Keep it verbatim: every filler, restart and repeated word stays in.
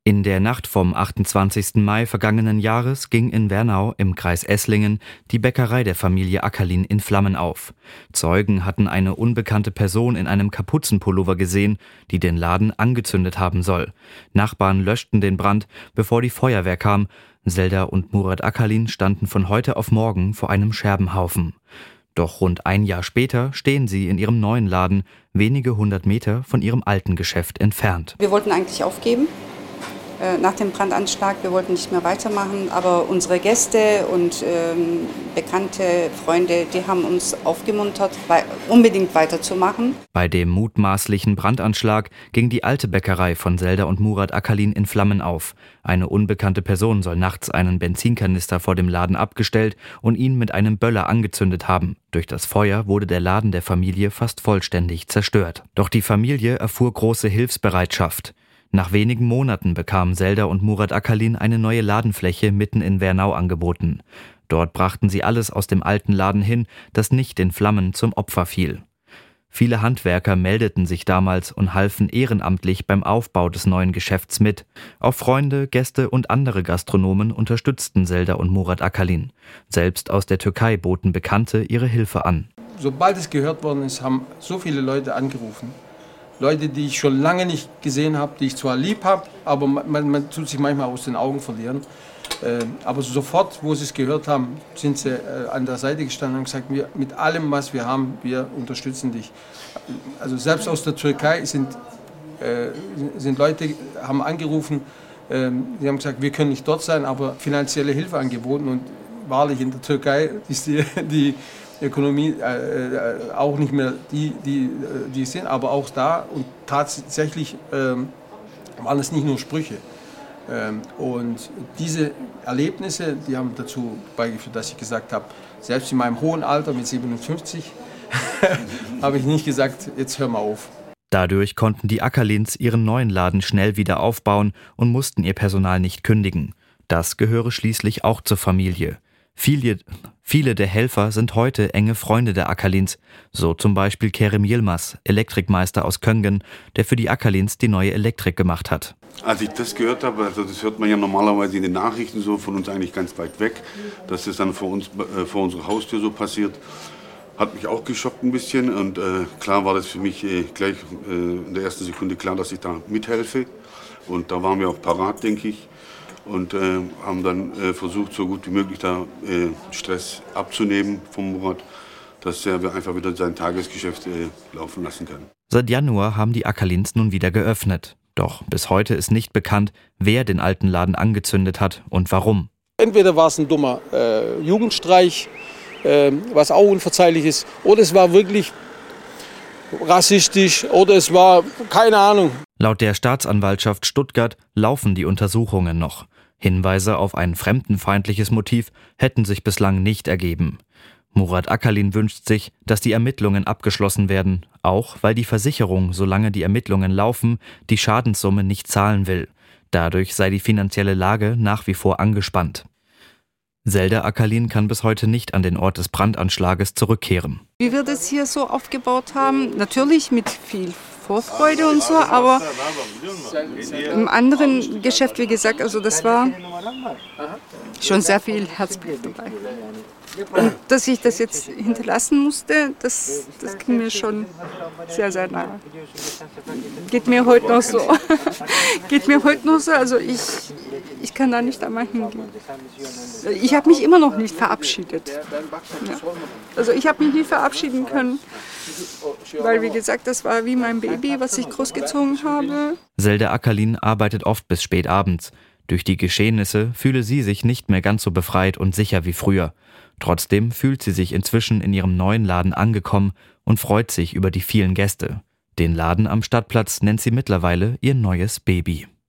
In der Nacht vom achtundzwanzigsten Mai vergangenen Jahres ging in Wernau im Kreis Esslingen die Bäckerei der Familie Ackerlin in Flammen auf. Zeugen hatten eine unbekannte Person in einem Kapuzenpullover gesehen, die den Laden angezündet haben soll. Nachbarn löschten den Brand, bevor die Feuerwehr kam. Zelda und Murat Ackerlin standen von heute auf morgen vor einem Scherbenhaufen. Doch rund ein Jahr später stehen sie in ihrem neuen Laden, wenige hundert Meter von ihrem alten Geschäft entfernt. Wir wollten eigentlich aufgeben nach dem Brandanschlag. Wir wollten nicht mehr weitermachen, aber unsere Gäste und ähm, bekannte Freunde, die haben uns aufgemuntert, wei- unbedingt weiterzumachen. Bei dem mutmaßlichen Brandanschlag ging die alte Bäckerei von Zelda und Murat Ackerlin in Flammen auf. Eine unbekannte Person soll nachts einen Benzinkanister vor dem Laden abgestellt und ihn mit einem Böller angezündet haben. Durch das Feuer wurde der Laden der Familie fast vollständig zerstört. Doch die Familie erfuhr große Hilfsbereitschaft. Nach wenigen Monaten bekamen Zelda und Murat Ackerlin eine neue Ladenfläche mitten in Wernau angeboten. Dort brachten sie alles aus dem alten Laden hin, das nicht in Flammen zum Opfer fiel. Viele Handwerker meldeten sich damals und halfen ehrenamtlich beim Aufbau des neuen Geschäfts mit. Auch Freunde, Gäste und andere Gastronomen unterstützten Zelda und Murat Ackerlin. Selbst aus der Türkei boten Bekannte ihre Hilfe an. Sobald es gehört worden ist, haben so viele Leute angerufen. Leute, die ich schon lange nicht gesehen habe, die ich zwar lieb habe, aber man, man tut sich manchmal aus den Augen verlieren. Äh, aber sofort, wo sie es gehört haben, sind sie äh, an der Seite gestanden und haben gesagt, wir, mit allem, was wir haben, wir unterstützen dich. Also selbst aus der Türkei sind, äh, sind Leute, haben angerufen, äh, die haben gesagt, wir können nicht dort sein, aber finanzielle Hilfe angeboten. Und wahrlich, in der Türkei ist die, die Ökonomie äh, auch nicht mehr die, die, die sind, aber auch da und tatsächlich ähm, waren es nicht nur Sprüche. Ähm, und diese Erlebnisse, die haben dazu beigeführt, dass ich gesagt habe, selbst in meinem hohen Alter mit siebenundfünfzig habe ich nicht gesagt, jetzt hör mal auf. Dadurch konnten die Ackerlins ihren neuen Laden schnell wieder aufbauen und mussten ihr Personal nicht kündigen. Das gehöre schließlich auch zur Familie. Viele, viele der Helfer sind heute enge Freunde der Ackerlins, so zum Beispiel Kerem Yilmaz, Elektrikmeister aus Köngen, der für die Ackerlins die neue Elektrik gemacht hat. Als ich das gehört habe, also das hört man ja normalerweise in den Nachrichten so von uns eigentlich ganz weit weg, dass das dann vor uns, äh, vor unserer Haustür so passiert, hat mich auch geschockt ein bisschen und äh, klar war das für mich äh, gleich äh, in der ersten Sekunde klar, dass ich da mithelfe und da waren wir auch parat, denke ich. Und äh, haben dann äh, versucht, so gut wie möglich da äh, Stress abzunehmen vom Murat, dass er einfach wieder sein Tagesgeschäft äh, laufen lassen kann. Seit Januar haben die Ackerlins nun wieder geöffnet. Doch bis heute ist nicht bekannt, wer den alten Laden angezündet hat und warum. Entweder war es ein dummer äh, Jugendstreich, äh, was auch unverzeihlich ist, oder es war wirklich rassistisch oder es war keine Ahnung. Laut der Staatsanwaltschaft Stuttgart laufen die Untersuchungen noch. Hinweise auf ein fremdenfeindliches Motiv hätten sich bislang nicht ergeben. Murat Ackerlin wünscht sich, dass die Ermittlungen abgeschlossen werden, auch weil die Versicherung, solange die Ermittlungen laufen, die Schadenssumme nicht zahlen will. Dadurch sei die finanzielle Lage nach wie vor angespannt. Zelda Ackerlin kann bis heute nicht an den Ort des Brandanschlages zurückkehren. Wie wir das hier so aufgebaut haben, natürlich mit viel Vorfreude und so, aber im anderen Geschäft, wie gesagt, also das war schon sehr viel Herzblut dabei. Und dass ich das jetzt hinterlassen musste, das, das ging mir schon sehr, sehr nahe. Geht mir heute noch so. Geht mir heute noch so, also ich, ich kann da nicht einmal hingehen. Ich habe mich immer noch nicht verabschiedet. Ja. Also ich habe mich nicht verabschieden können, weil wie gesagt, das war wie mein Baby, was ich großgezogen habe. Zelda Ackerlin arbeitet oft bis spät abends. Durch die Geschehnisse fühle sie sich nicht mehr ganz so befreit und sicher wie früher. Trotzdem fühlt sie sich inzwischen in ihrem neuen Laden angekommen und freut sich über die vielen Gäste. Den Laden am Stadtplatz nennt sie mittlerweile ihr neues Baby.